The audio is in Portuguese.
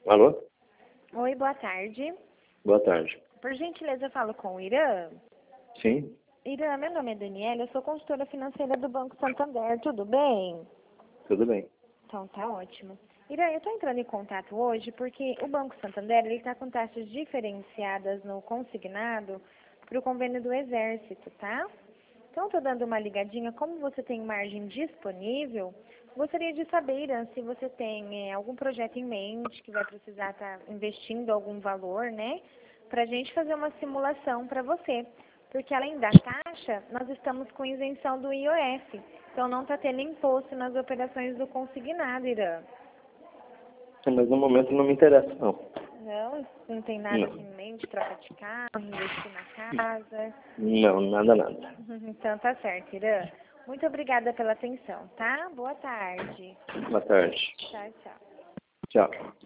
Alô? Oi, boa tarde. Boa tarde. Por gentileza, eu falo com o Irã. Sim, Irã, meu nome é Daniela, eu sou consultora financeira do Banco Santander, tudo bem? tudo bem. Então, tá ótimo. Irã, eu estou entrando em contato hoje porque o Banco Santander está com taxas diferenciadas no consignado para o convênio do Exército, tá? Então, estou dando uma ligadinha, como você tem margem disponível, gostaria de saber, Irã, se você tem algum projeto em mente que vai precisar estar investindo algum valor, né? Para a gente fazer uma simulação para você. Porque além da taxa, nós estamos com isenção do IOF. Então, não está tendo imposto nas operações do consignado, Irã. Mas no momento não me interessa, não. Não tem nada Não. assim em mente, troca de carro, investir na casa. Não, nada. Então, tá certo, Irã. Muito obrigada pela atenção, tá? Boa tarde. Boa tarde. Tchau, tchau. Tchau.